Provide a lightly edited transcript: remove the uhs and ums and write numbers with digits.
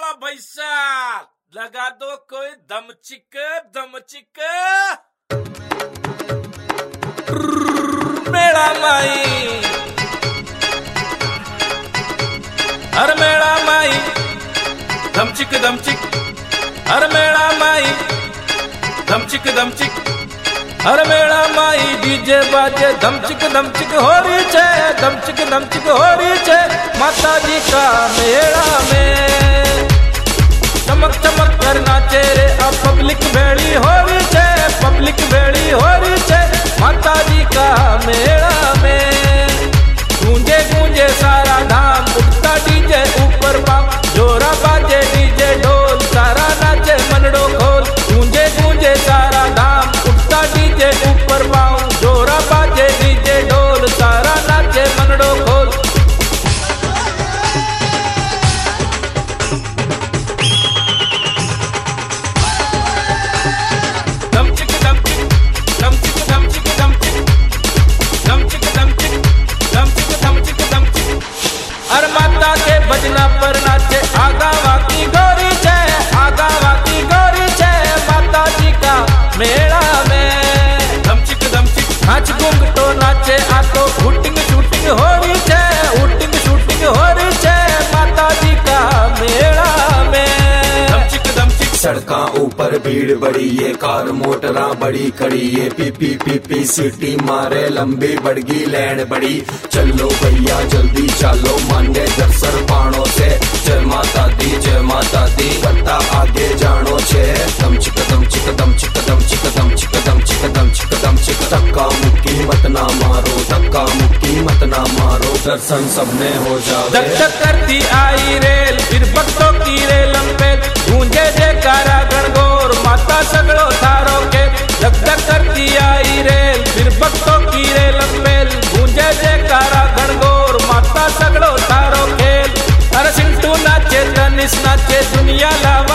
भैसा लगा दो कोई दमचिक दमचिक। मेरा माई हर मेरा माई दमचिक दमचिक, हर मेरा माई दमचिक दमचिक, हर मेरा माई डीजे बाजे धमचिक धमचिक हो रही छे, धमचिक धमचिक हो रही छे माता जी का मेला में। चमक चमक कर नाचे रे अब पब्लिक भेड़ी हो रही छे, पब्लिक भेड़ी हो रही छे माता जी का मेला में। गूंजे गूंजे सारा धाम, उठता डीजे ऊपर पाँव, जोरा बाजे डीजे ढोल, सारा नाचे मनडो खोल। गूंजे गूंजे सारा धाम, उठता डीजे ऊपर पाँव, जोरा बाजे डीजे ढोल, सारा नाचे मनडो खोल। धमचिक धमचिक धमचिक धमचिक धमचिक धमचिक धमचिक धमचिक धमचिक धमचिक। हर माता के भजना पर नाचे आगावा की गौरी छे, आगावा की गौरी छे माता जी का मेला में। धमचिक धमचिक नाच गुंग तो नाचे आ तो हुटिंग शूटिंग हो रही छे, हुटिंग शूटिंग हो रही छे माता जी का मेला में। धमचिक धमचिक सड़कां ऊपर भीड़ बड़ी, ये कार मोटरा बड़ी खड़ी, ये पीपी सीटी मारे लंबी बड़गी लैंड बड़ी। चलो भैया जल्दी चलो मांगे दर्शन पाणो से, जय माता दी पता आगे जानो छे। दमचिक दमचिक दमचिक दमचिक दमचिक दमचिक दमचिक दमचिक, धक्का मुक्की मत ना मारो, धक्का मुक्की मत ना मारो, दर्शन सबने हो जावे। धक धक करती आई रेल, फिर भक्तों की रेलम पे गूंजे जयकारा गणगौर माता सगड़ो थारो के। धक धक करती आई रेल, फिर भक्तों की रेलम पे गूंजे जयकारा गणगौर माता सगड़ो थारो खेल। अरे सिंटू नाचे तनिस नाचे दुनिया लाव